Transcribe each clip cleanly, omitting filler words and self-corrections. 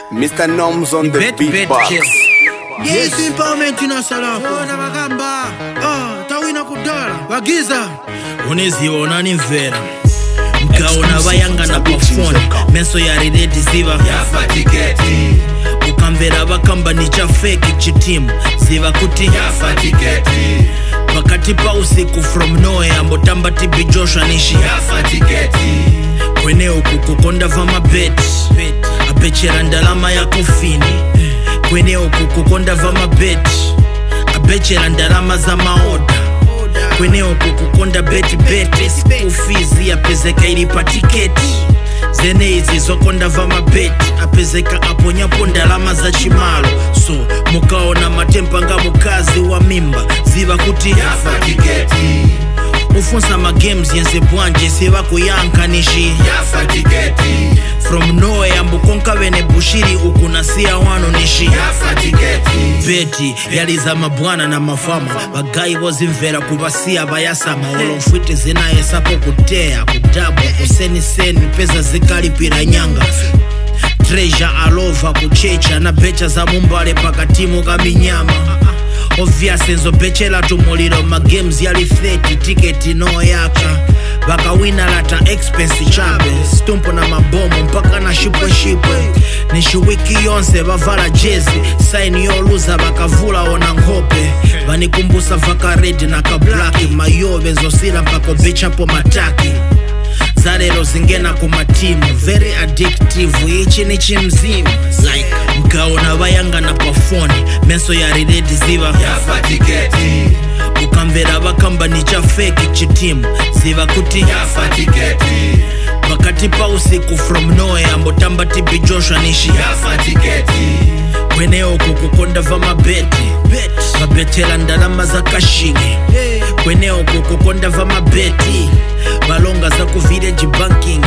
Mr. Noms on the beatbox. Yes, empowerment inasalako. Na magamba. Tawina kudala. Wagiza. Uneziona ni mvera. Mkaona bayanga na pafone. Menso ya rideti ziva. Yafa tiketi. Ukamvera bakamba ni cha fake chitimu. Ziva kuti. Yafa tiketi. Wakati pa usiku from nowhere mbotamba tibi Joshua nishi. Yafa tiketi. Kwene uku kukonda vama bet. Abechera ndalama ya kofini. Kwene uku kukonda vama bet. Abechera ndalama za maoda. Kwene uku kukonda beti school fees ya pezeka ilipa tiketi. Zene hizi zokonda vama bet. Apezeka aponyapo ndalama za chimalo. So mukaona matempa nga mukazi wa mimba. Ziva kuti Yafa tiketi. ufunsa ma games yenze bwanje seva kuyanka nishi. Yafa tiketi. From nowhere mbukonka bene bushiri ukunasia wano nishi. Yafa tiketi. Beti yaliza mabwana na mafama. Bagayi bozimvera kubasia bayasama. Olomfwite zina esapo kutea kudabu kuseni seni pesa zikalipira nyanga. Treasure alova kuchecha na becha za mumbale pakatimu kaminyama. Obvious enzo bechela tumuliro ma games yali 30 tiketi no yaka. Baka wina lata expense chabe. Stumpo na mabomu mpaka na shipwe. Nishi wiki yonse bavala jezi. Sign yo luza baka vula ona ngope. Bani kumbusa vaka red na ka black. Mayobe zosila mpako becha po mataki. Zarelo zingena kumatimu. Very addictive. Ichi ni chimzimu. Like mkaona bayanga na pafoni. Menso ya rideti ziva. Yafa tiketi. Ukamvera bakamba ni cha fake chitimu. Ziva kuti Yafa tiketi. wakati pa usiku from nowhere mbotamba tibi Joshua nishi. Yafa tiketi. Kwene uku kukonda vama beti. Babetela ndalama za kashingi. Kwene uku kukonda vama beti. Balonga za ku village banking.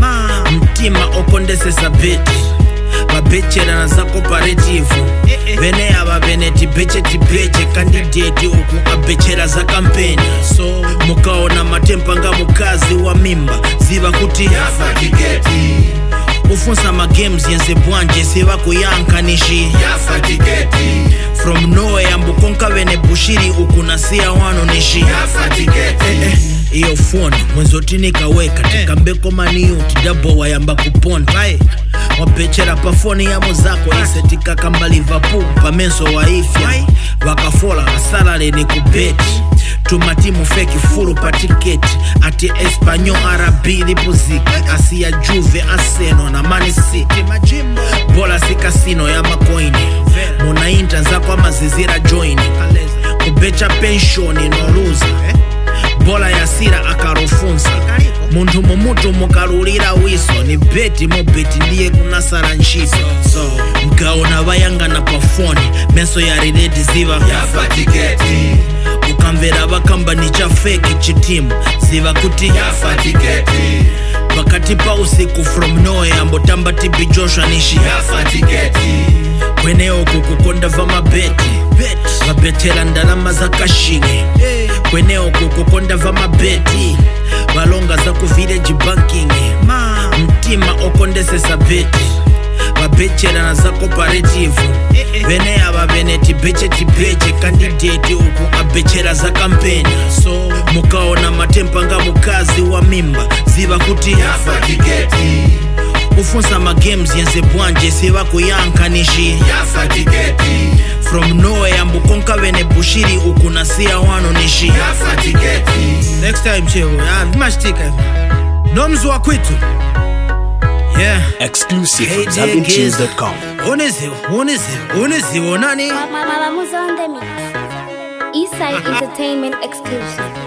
Mtima okondesesa beti. Babechela na za cooperative. Bene aba bene tibeche candidate uku abechela za kampeni. So mukaona matempa nga mukazi wa mimba. Ziva kuti Yafa tiketi. ufunsa ma games yenze bwanje seva kuyanka nishi. Yafa tiketi. From nowhere mbukonka bene bushiri ukunasia wano nishi. Yafa tiketi. Iyo phone mwenzoti nikaweka tikambeko maniuti dabo wayamba kuponda. Wapechera pa phone ya mozako isetika kamba Liverpool pa menso wa ifya. Wakafola asalale ni kubeti. Tumatimu feki furu pa tiketi. Ati Espanyol Arabi lipuziki. Asia Juve Arsenal na Man City. Bola si kasino ya makoini. Muna inta za kwa mazizira joini. Kubecha pensioni no loser. Bola ya sira akarufunsa. Muntu mumutu mukarulira wiso. Ni beti mo beti ndiye kunasara nshito. So mkaona bayanga na pafoni. Menso ya rideti ziva. Yafa tiketi. Ukamvera bakamba ni cha fake chitimu. Ziva kuti Yafa tiketi. wakati pa usiku from nowhere mbotamba tibi Joshua nishi. Yafa tiketi. Kwene uku kukonda vama beti. Babetela ndalama za kashingi. Kwene uku kukonda vama beti. Balonga za ku village banking. Mtima okondesesa beti. Babechela na za cooperative. Bene aba bene tibeche candidate uku abechela za kampeni. So mukaona matempa nga mukazi wa mimba. Ziva kuti Yafa tiketi. ufunsa ma games yenze bwanje seva kuyanka nishi. Yafa tiketi. From nowhere mbukonka bene bushiri ukunasia wano nishi. Yafa tiketi. Next time chevo mashtika Noms wa kwitu. Yeah. Exclusive Hey, from ZavinCheese.com. Mama Muzo on the mix. Eastside Entertainment exclusive.